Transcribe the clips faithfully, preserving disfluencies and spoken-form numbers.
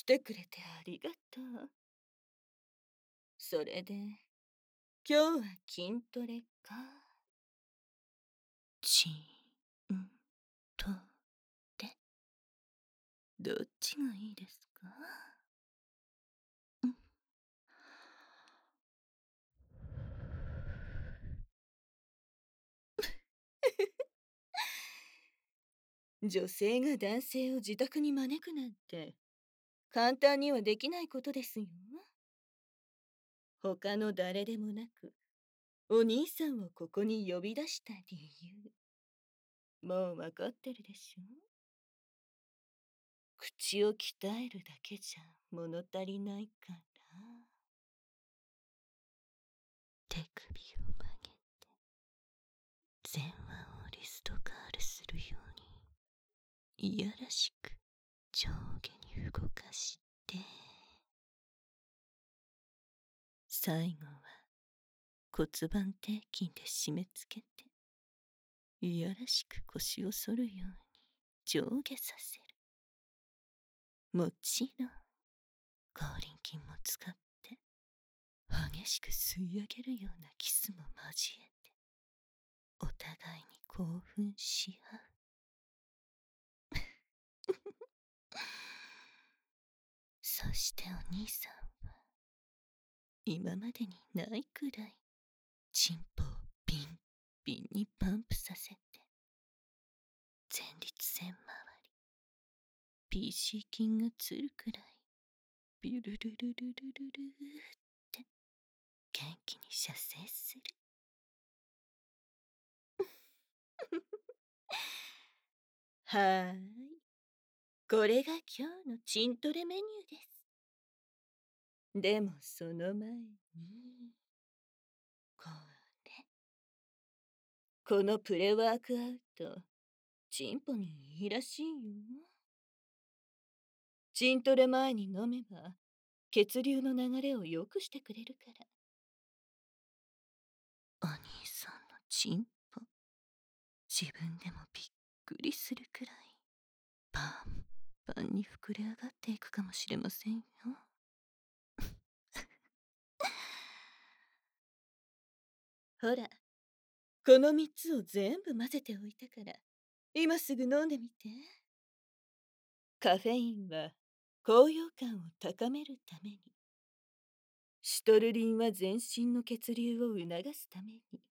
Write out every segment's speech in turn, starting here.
してくれてありがとう。それで、今日は筋トレか。ちんとれ。どっちがいいですか？うん。女性が男性を自宅に招くなんて簡単にはできないことですよ。他の誰でもなく、お兄さんをここに呼び出した理由、もうわかってるでしょ？口を鍛えるだけじゃ物足りないから。手首を曲げて前腕をリストカールするようにいやらしく上下に動かして、最後は骨盤底筋で締め付けていやらしく腰を反るように上下させる。もちろん口輪筋も使って激しく吸い上げるようなキスも交えてお互いに興奮し合う。そしてお兄さんは今までにないくらいチンポをビンビンにパンプさせて前立腺周り ピーシー 筋がつるくらいビュルルルルルルルって元気に射精する。はーい、これが今日のチントレメニューです。でもその前にこれ、このプレワークアウトチンポにいいらしいよ。チントレ前に飲めば血流の流れを良くしてくれるから。お兄さんのチンポ、自分でもびっくりするくらいパンパンに膨れ上がっていくかもしれませんよ。ほら、このみっつを全部混ぜておいたから今すぐ飲んでみて。カフェインは高揚感を高めるために、シトルリンは全身の血流を促すために、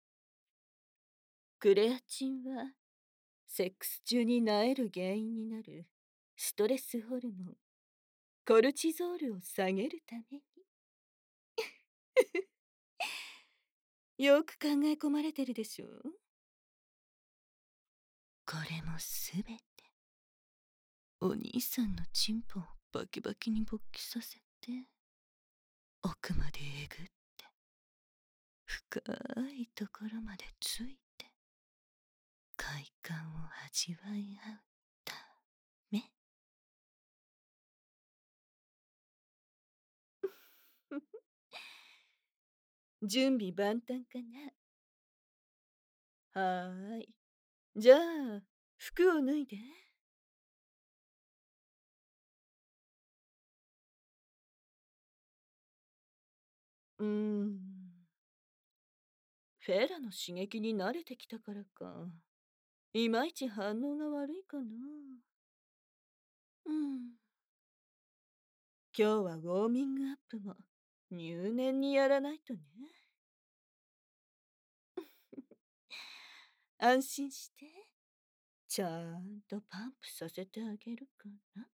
クレアチンはセックス中に萎える原因になるストレスホルモンコルチゾールを下げるために。よく考え込まれてるでしょ。これもすべてお兄さんのチンポをバキバキに勃起させて奥までえぐって深いところまでついて快感を味わい合うため。準備万端かな。はーい、じゃあ服を脱いで。うーんフェラの刺激に慣れてきたからかいまいち反応が悪いかな。うん。今日はウォーミングアップも入念にやらないとね。安心して。ちゃんとパンプさせてあげるかな。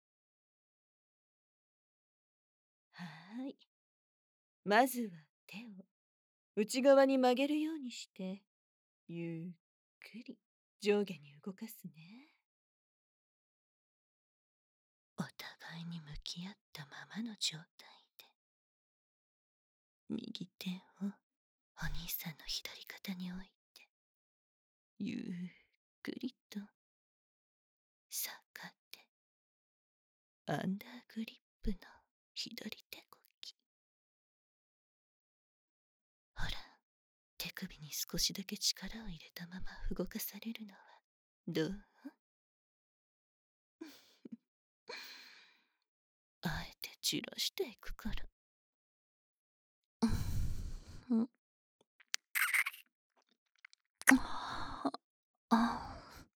はーい。まずは手を内側に曲げるようにしてゆっくり上下に動かすね。お互いに向き合ったままの状態で右手をお兄さんの左肩に置いてゆっくりと逆手アンダーグリップの左手こき。ほら、手首に少しだけ力を入れたまま動かされるのはどう？あえて散らしていくから。うん。ああ。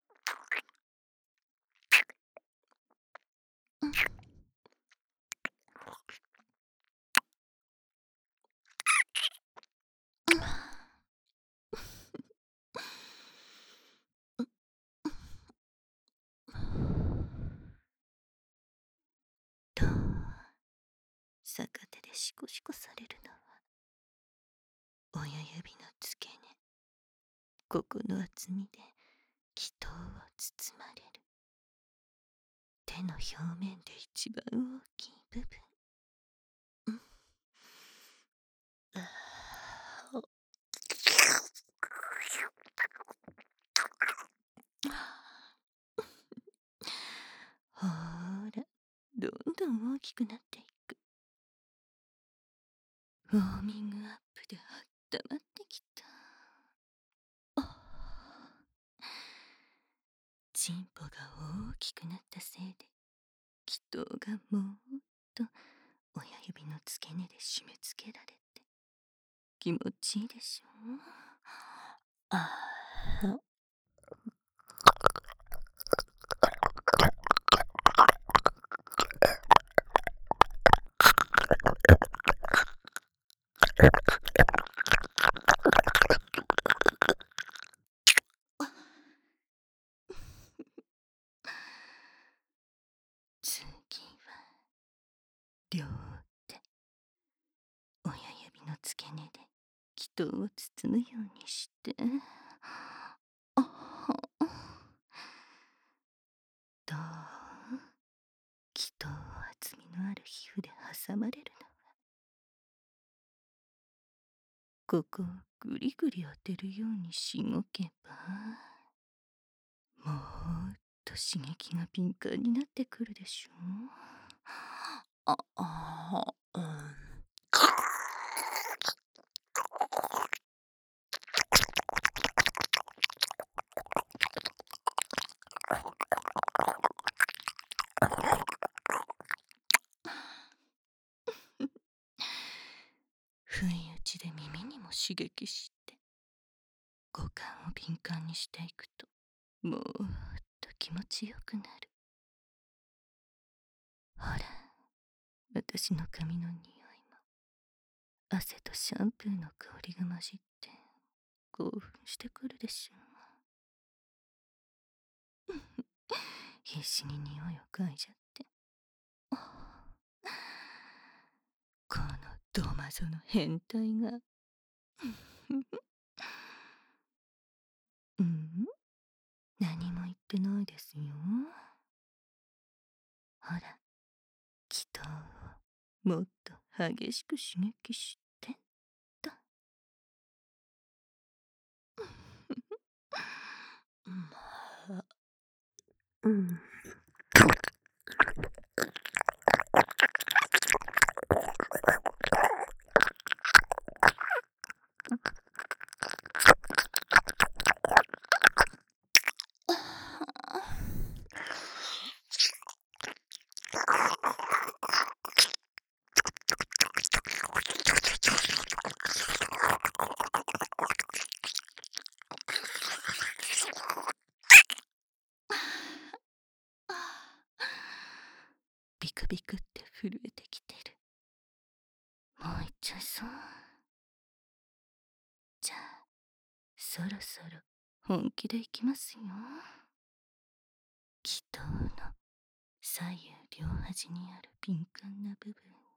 と、逆手でシコシコされるのは、親指の付け根。ここの厚みで祈祷を包まれる。手の表面で一番大きい部分。うん。ああ。ほーら、どんどん大きくなっていく。ウォーミングアップであったまってきた。あ、チンポが大きくなったせいで、祈祷がもっと親指の付け根で締め付けられて、気持ちいいでしょ。ああ。次は両手、親指の付け根で祈祷を包むようにして。あは。どう？祈祷を厚みのある皮膚で挟まれるのは、ここをぐりぐり当てるようにしごけば、もっと刺激が敏感になってくるでしょう。あ、あ、うん。不意打ちで耳にも刺激して、五感を敏感にしていくと、もっと気持ちよくなる。ほら、私の髪の匂いも、汗とシャンプーの香りが混じって、興奮してくるでしょう。必死に匂いを嗅いじゃって。このドマゾの変態が。うん？何も言ってないですよ。ほら、祈祷をもっと激しく刺激してと。まあ、うん。ビクビクって震えてきてる。もう行っちゃいそう。じゃあ、そろそろ本気でいきますよ。祈祷の左右両端にある敏感な部分を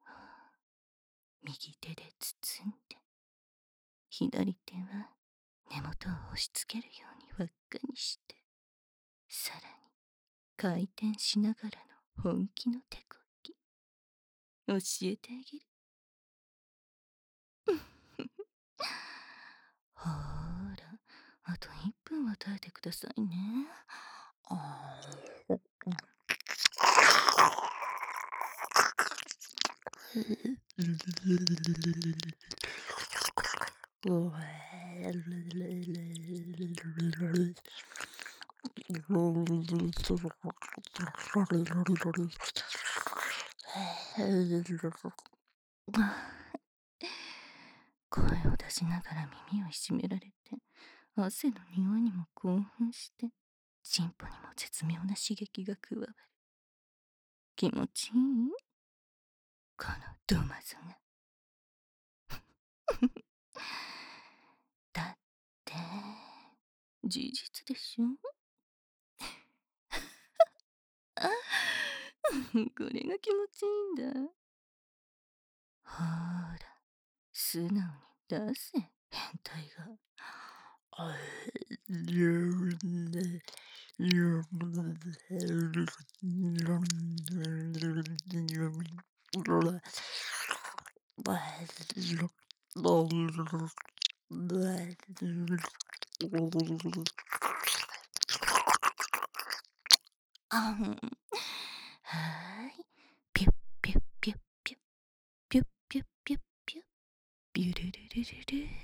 右手で包んで、左手は根元を押し付けるように輪っかにして、さらに回転しながらの本気の手こき教えてあげる。ほーら、あといっぷんは耐えてくださいね。あー声を出しながら耳をいじめられて、汗の匂いにも興奮して、チンポにも絶妙な刺激が加わる。気持ちいい？このドマゾが。だって、事実でしょ？これが気持ちいいんだ。ほーら、素直に出せ、変態が。あん。はーい。ピュッピュッピュッピュッ。ピュッピュッピュッピュッ。ビュルルルルル。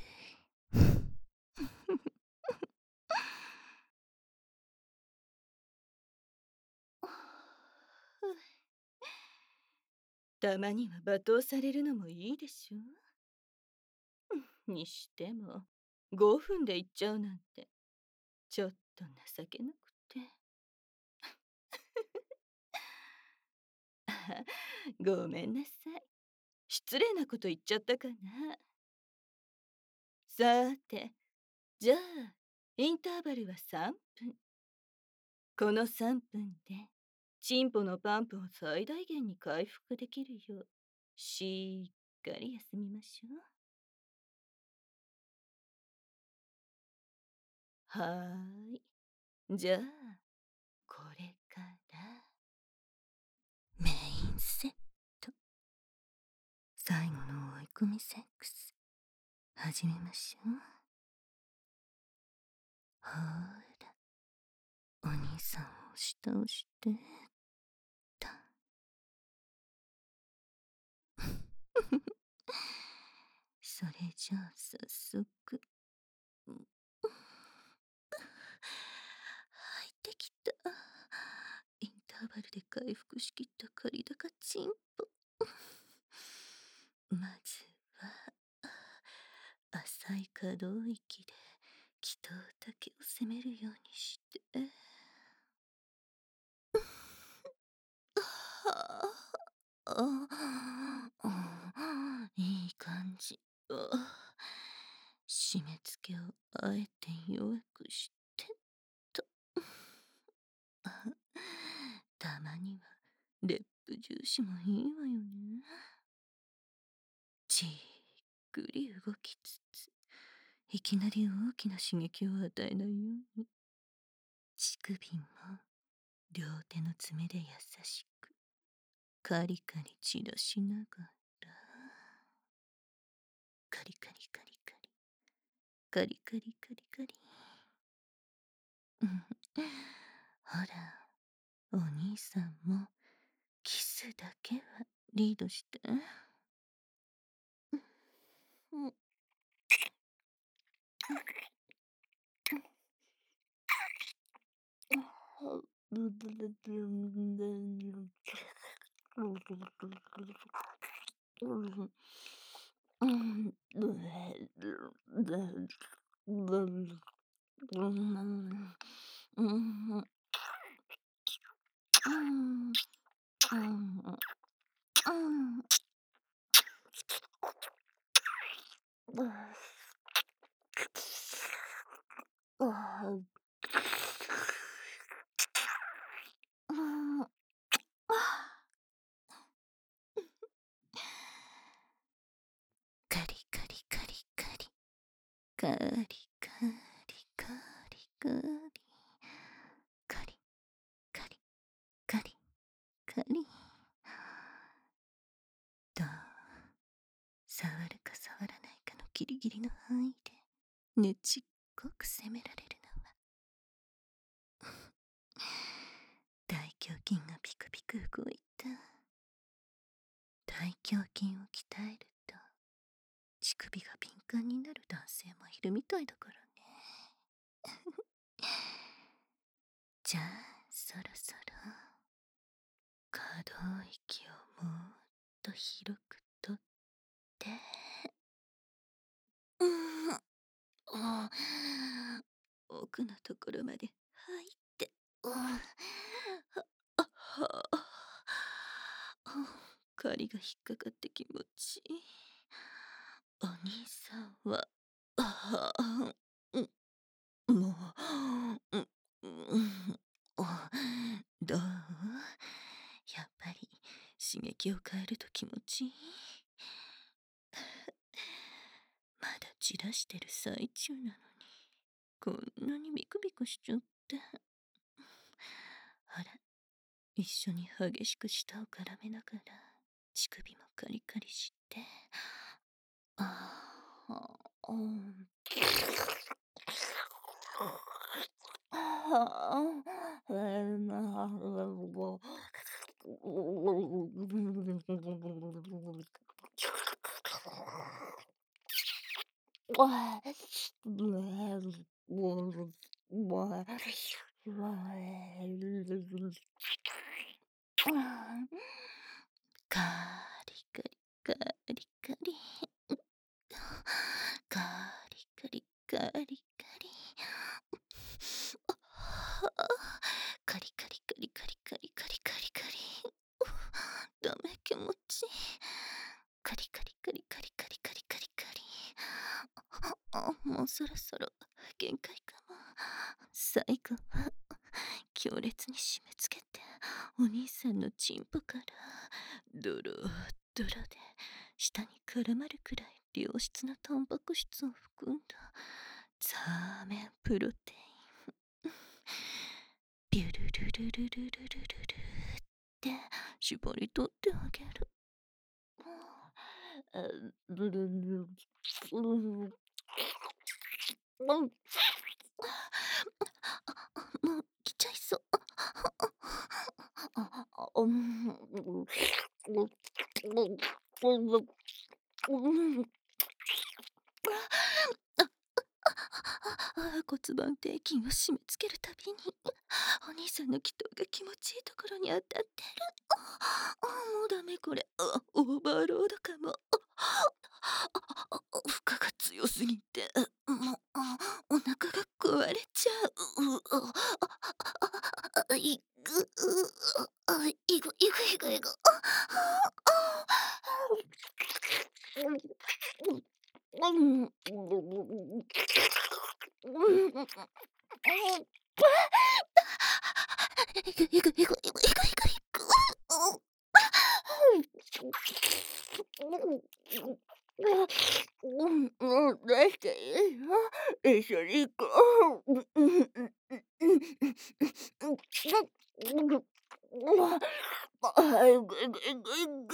たまには罵倒されるのもいいでしょう。にしても、ごふんで行っちゃうなんて、ちょっと情けなくて。ごめんなさい。失礼なこと言っちゃったかな。さーて、じゃあ、インターバルはさんぷん。このさんぷんで、チンポのパンプを最大限に回復できるよう、しっかり休みましょう。はーい。じゃあ、これから、メインセット。最後の追い込みセックス、始めましょう。ほーら、お兄さんを押し倒して、た。それじゃあ早速。入ってきた。インターバルで回復しきった借高チンポ。まずは、浅い可動域で祈祷だけを攻めるようにして。いい感じ。締め付けをあえて弱くしてと。たまにはレップ重視もいいわよね。じっくり動きつつ、いきなり大きな刺激を与えないように。乳首も両手の爪で優しくカリカリ散らしながら、カリカリカリカリカリカリカリカリ。うん、ほら、お兄さんもキスだけはリードして。うん、カリカリカリカリカリカリカリカリカリカリカリカリカリ。どう？触るか触らないかのギリギリの範囲でねちっこく責められるのは。大胸筋がピクピク動いた。大胸筋を鍛えると乳首が敏感になる男性もいるみたいだからね。じゃあそろそろ可動域をもうと広くとって、うーん、あ奥のところまで入って、うん、はあはあ、針が引っかかって気持ちいい。お兄さんは、ああ、うん、もう、うん、うん、あどうやっぱり刺激を変えると気持ちいい。まだじらしてる最中なのに、こんなにビクビクしちゃって。あら、一緒に激しく舌を絡めながら、乳首もカリカリして。ああ、うん。カリカリカリカリ。カリカリカリカリ。カリカリカリカリカリカリカリカリ。ダメ、気持ちいい。カリカリカリカリカリカリカリカリ。あ、もうそろそろ限界かも。最後は強烈に締め付けて、お兄さんのチンポからドロドロで舌に絡まるくらい良質なタンパク質を含んだザーメンプロテイン。ビュルルルルルルルルルって絞り取ってあげる。ルルルルルもう来ちゃいそう。うん。骨盤底筋を締め付けるたびにお兄さんの祈祷が気持ちいいところに当たってる。あもうダメこれ。あオーバーロードかも。負荷が強すぎてもうお腹が壊れちゃう。あいぐあいぐいぐいぐいぐ。いくいくいくいくいくいくいく。うん、もう出していいよ。一緒に行こう。うんうんうんうんうんうん。あいぐいぐいぐいぐ。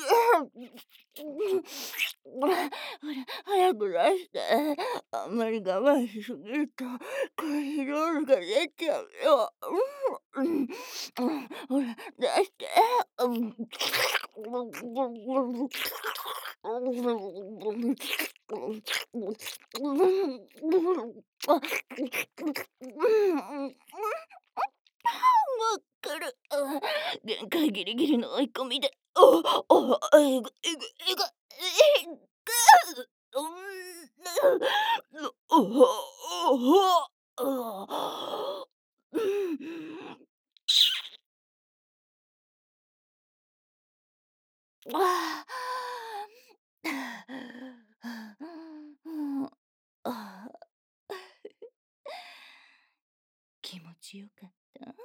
ほら早く出して。あんまり我慢しすぎるとコレステロールが出ちゃうよ。うん、うん、ほら出して。うん。わかる。限界ギリギリの追い込みで。ああ、えぐえぐえぐえぐ。うん。おおおお。うん。ああ。気持ちよかった？